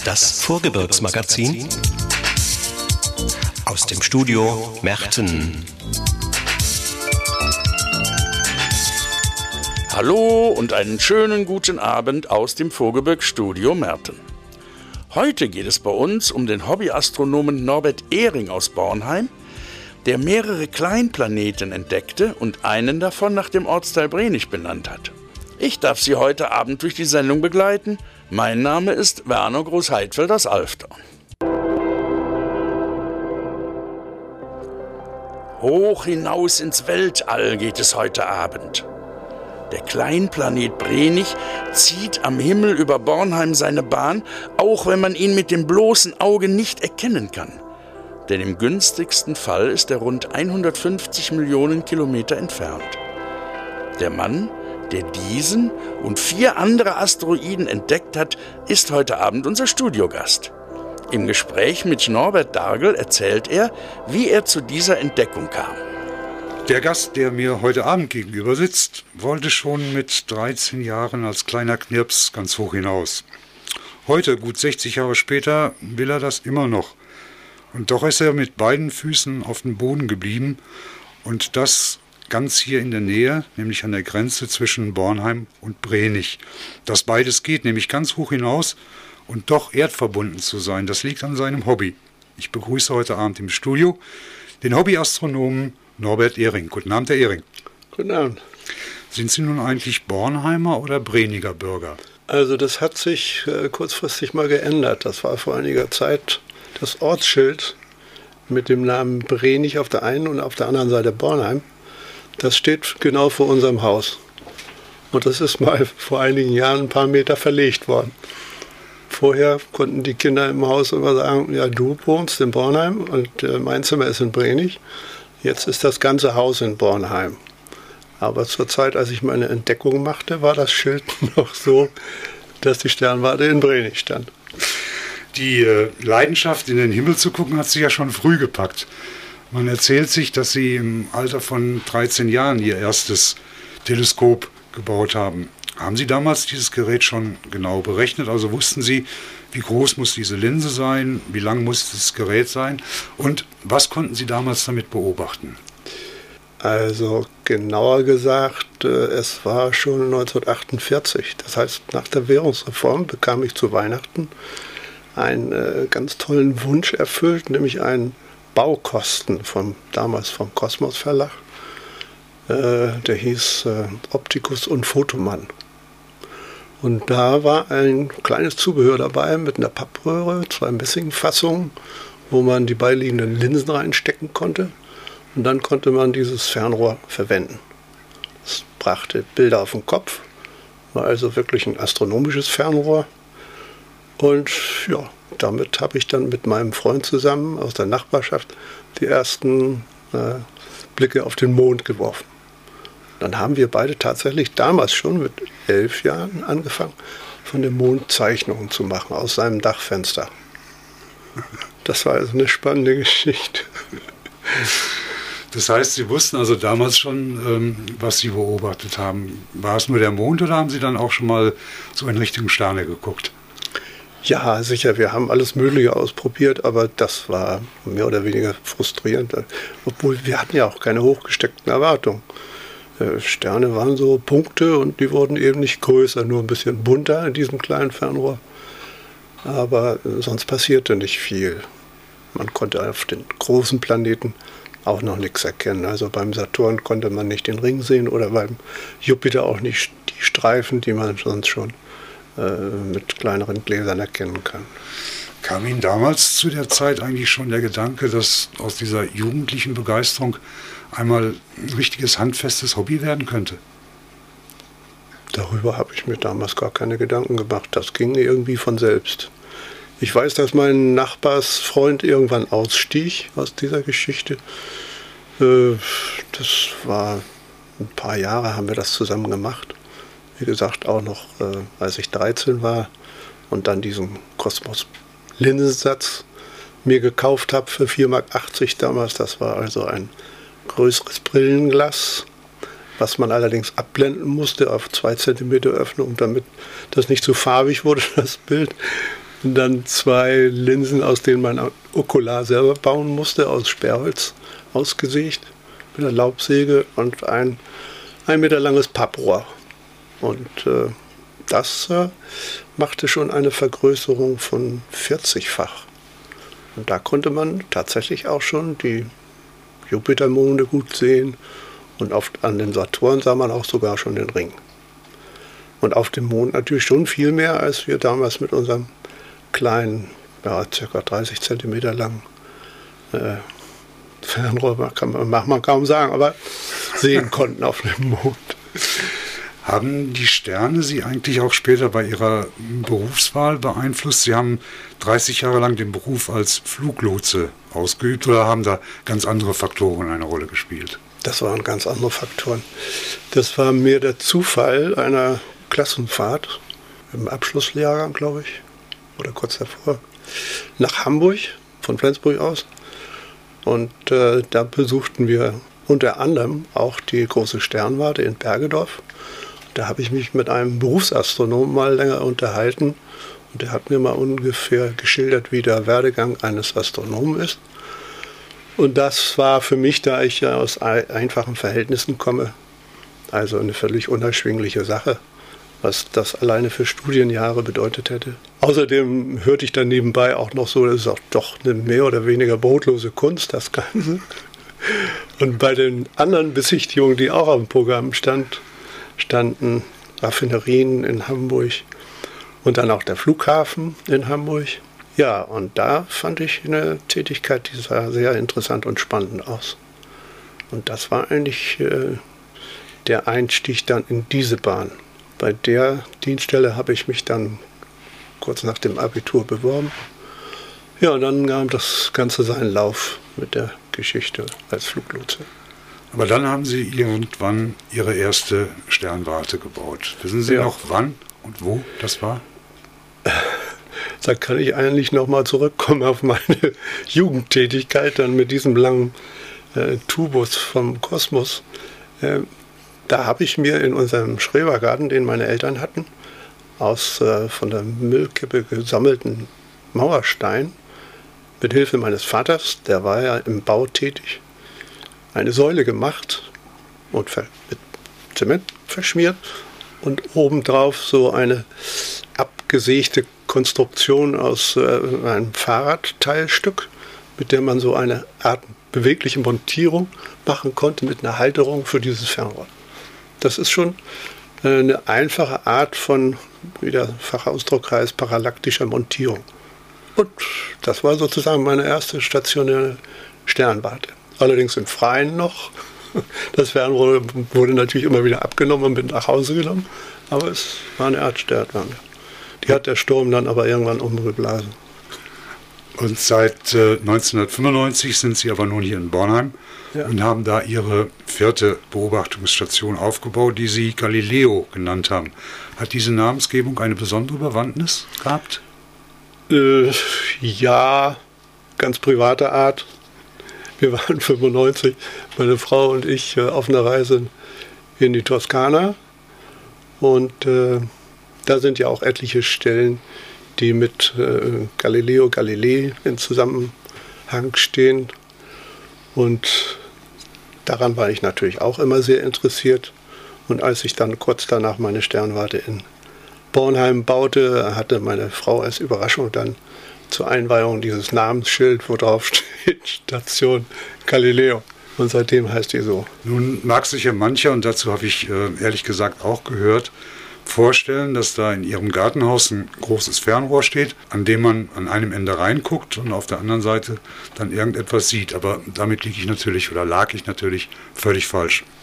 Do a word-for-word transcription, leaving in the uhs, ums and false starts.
Das Vorgebirgsmagazin aus dem Studio Merten. Hallo und einen schönen guten Abend aus dem Vorgebirgsstudio Merten. Heute geht es bei uns um den Hobbyastronomen Norbert Ehring aus Bornheim, der mehrere Kleinplaneten entdeckte und einen davon nach dem Ortsteil Brenich benannt hat. Ich darf Sie heute Abend durch die Sendung begleiten. Mein Name ist Werner Groß-Heidfeld aus Alfter. Hoch hinaus ins Weltall geht es heute Abend. Der Kleinplanet Brenich zieht am Himmel über Bornheim seine Bahn, auch wenn man ihn mit dem bloßen Auge nicht erkennen kann. Denn im günstigsten Fall ist er rund hundertfünfzig Millionen Kilometer entfernt. Der Mann, der diesen und vier andere Asteroiden entdeckt hat, ist heute Abend unser Studiogast. Im Gespräch mit Norbert Dargel erzählt er, wie er zu dieser Entdeckung kam. Der Gast, der mir heute Abend gegenüber sitzt, wollte schon mit dreizehn Jahren als kleiner Knirps ganz hoch hinaus. Heute, gut sechzig Jahre später, will er das immer noch. Und doch ist er mit beiden Füßen auf dem Boden geblieben und das ganz hier in der Nähe, nämlich an der Grenze zwischen Bornheim und Brenich. Das beides geht, nämlich ganz hoch hinaus und doch erdverbunden zu sein. Das liegt an seinem Hobby. Ich begrüße heute Abend im Studio den Hobbyastronomen Norbert Ehring. Guten Abend, Herr Ehring. Guten Abend. Sind Sie nun eigentlich Bornheimer oder Breniger Bürger? Also das hat sich äh, kurzfristig mal geändert. Das war vor einiger Zeit das Ortsschild mit dem Namen Brenich auf der einen und auf der anderen Seite Bornheim. Das steht genau vor unserem Haus. Und das ist mal vor einigen Jahren ein paar Meter verlegt worden. Vorher konnten die Kinder im Haus immer sagen, ja, du wohnst in Bornheim und äh, mein Zimmer ist in Brenich. Jetzt ist das ganze Haus in Bornheim. Aber zur Zeit, als ich meine Entdeckung machte, war das Schild noch so, dass die Sternwarte in Brenich stand. Die äh, Leidenschaft, in den Himmel zu gucken, hat Sie ja schon früh gepackt. Man erzählt sich, dass Sie im Alter von dreizehn Jahren Ihr erstes Teleskop gebaut haben. Haben Sie damals dieses Gerät schon genau berechnet? Also wussten Sie, wie groß muss diese Linse sein, wie lang muss das Gerät sein und was konnten Sie damals damit beobachten? Also genauer gesagt, es war schon neunzehnhundertachtundvierzig. Das heißt, nach der Währungsreform bekam ich zu Weihnachten einen ganz tollen Wunsch erfüllt, nämlich einen Baukosten vom, damals vom Kosmos Verlag. Der hieß Opticus und Fotomann. Und da war ein kleines Zubehör dabei mit einer Pappröhre, zwei Messingfassungen, wo man die beiliegenden Linsen reinstecken konnte. Und dann konnte man dieses Fernrohr verwenden. Es brachte Bilder auf den Kopf, war also wirklich ein astronomisches Fernrohr. Und ja, damit habe ich dann mit meinem Freund zusammen aus der Nachbarschaft die ersten äh, Blicke auf den Mond geworfen. Dann haben wir beide tatsächlich damals schon mit elf Jahren angefangen, von dem Mond Zeichnungen zu machen aus seinem Dachfenster. Das war also eine spannende Geschichte. Das heißt, Sie wussten also damals schon, ähm, was Sie beobachtet haben. War es nur der Mond oder haben Sie dann auch schon mal so in Richtung Sterne geguckt? Ja, sicher, wir haben alles Mögliche ausprobiert, aber das war mehr oder weniger frustrierend. Obwohl wir hatten ja auch keine hochgesteckten Erwartungen. Sterne waren so Punkte und die wurden eben nicht größer, nur ein bisschen bunter in diesem kleinen Fernrohr. Aber sonst passierte nicht viel. Man konnte auf den großen Planeten auch noch nichts erkennen. Also beim Saturn konnte man nicht den Ring sehen oder beim Jupiter auch nicht die Streifen, die man sonst schon äh, mit kleineren Gläsern erkennen kann. Kam Ihnen damals zu der Zeit eigentlich schon der Gedanke, dass aus dieser jugendlichen Begeisterung einmal ein richtiges handfestes Hobby werden könnte? Darüber habe ich mir damals gar keine Gedanken gemacht. Das ging irgendwie von selbst. Ich weiß, dass mein Nachbarsfreund irgendwann ausstieg aus dieser Geschichte. Das war ein paar Jahre, haben wir das zusammen gemacht. Wie gesagt, auch noch, als ich dreizehn war und dann diesen Kosmos-Linsensatz mir gekauft habe für vier Mark achtzig damals. Das war also ein größeres Brillenglas, was man allerdings abblenden musste auf zwei Zentimeter Öffnung, damit das nicht zu farbig wurde, das Bild. Und dann zwei Linsen, aus denen man ein Okular selber bauen musste, aus Sperrholz ausgesägt, mit einer Laubsäge und ein ein Meter langes Papprohr. Und äh, das äh, machte schon eine Vergrößerung von vierzigfach. Und da konnte man tatsächlich auch schon die Jupitermonde gut sehen. Und oft an den Saturn sah man auch sogar schon den Ring. Und auf dem Mond natürlich schon viel mehr, als wir damals mit unserem kleinen, ja, ca. dreißig Zentimeter langen äh, Fernrohr, kann man, mag man kaum sagen, aber sehen konnten auf dem Mond. Haben die Sterne Sie eigentlich auch später bei Ihrer Berufswahl beeinflusst? Sie haben dreißig Jahre lang den Beruf als Fluglotse ausgeübt oder haben da ganz andere Faktoren eine Rolle gespielt? Das waren ganz andere Faktoren. Das war mehr der Zufall einer Klassenfahrt im Abschlusslehrgang, glaube ich, oder kurz davor, nach Hamburg, von Flensburg aus. Und äh, da besuchten wir unter anderem auch die große Sternwarte in Bergedorf. Da habe ich mich mit einem Berufsastronomen mal länger unterhalten. Und der hat mir mal ungefähr geschildert, wie der Werdegang eines Astronomen ist. Und das war für mich, da ich ja aus einfachen Verhältnissen komme, also eine völlig unerschwingliche Sache, was das alleine für Studienjahre bedeutet hätte. Außerdem hörte ich dann nebenbei auch noch so, das ist auch doch eine mehr oder weniger brotlose Kunst, das Ganze. Und bei den anderen Besichtigungen, die auch auf dem Programm stand, standen Raffinerien in Hamburg und dann auch der Flughafen in Hamburg. Ja, und da fand ich eine Tätigkeit, die sah sehr interessant und spannend aus. Und das war eigentlich äh, der Einstieg dann in diese Bahn. Bei der Dienststelle habe ich mich dann kurz nach dem Abitur beworben. Ja, und dann nahm das Ganze seinen Lauf mit der Geschichte als Fluglotse. Aber dann haben Sie irgendwann Ihre erste Sternwarte gebaut. Wissen Sie ja. noch, wann und wo das war? Da kann ich eigentlich nochmal zurückkommen auf meine Jugendtätigkeit, dann mit diesem langen äh, Tubus vom Kosmos. Äh, da habe ich mir in unserem Schrebergarten, den meine Eltern hatten, aus äh, von der Müllkippe gesammelten Mauerstein, mit Hilfe meines Vaters, der war ja im Bau tätig, eine Säule gemacht und mit Zement verschmiert und obendrauf so eine abgesägte Konstruktion aus äh, einem Fahrradteilstück, mit der man so eine Art bewegliche Montierung machen konnte mit einer Halterung für dieses Fernrohr. Das ist schon äh, eine einfache Art von, wie der Fachausdruck heißt, parallaktischer Montierung. Und das war sozusagen meine erste stationäre Sternwarte. Allerdings im Freien noch. Das Fernrohr wurde natürlich immer wieder abgenommen und mit nach Hause genommen. Aber es war eine Art Sternwarte. Die hat der Sturm dann aber irgendwann umgeblasen. Und seit äh, neunzehnhundertfünfundneunzig sind Sie aber nun hier in Bornheim ja. und haben da Ihre vierte Beobachtungsstation aufgebaut, die Sie Galileo genannt haben. Hat diese Namensgebung eine besondere Bewandtnis gehabt? Äh, ja, ganz privater Art. Wir waren fünfundneunzig, meine Frau und ich, äh, auf einer Reise in die Toskana. Und äh, da sind ja auch etliche Stellen, die mit äh, Galileo Galilei in Zusammenhang stehen. Und daran war ich natürlich auch immer sehr interessiert. Und als ich dann kurz danach meine Sternwarte in Bornheim baute, hatte meine Frau als Überraschung dann zur Einweihung dieses Namensschild, wo drauf steht Station Galileo. Und seitdem heißt die so. Nun mag sich ja mancher, und dazu habe ich äh, ehrlich gesagt auch gehört, vorstellen, dass da in Ihrem Gartenhaus ein großes Fernrohr steht, an dem man an einem Ende reinguckt und auf der anderen Seite dann irgendetwas sieht. Aber damit liege ich natürlich oder lag ich natürlich völlig falsch.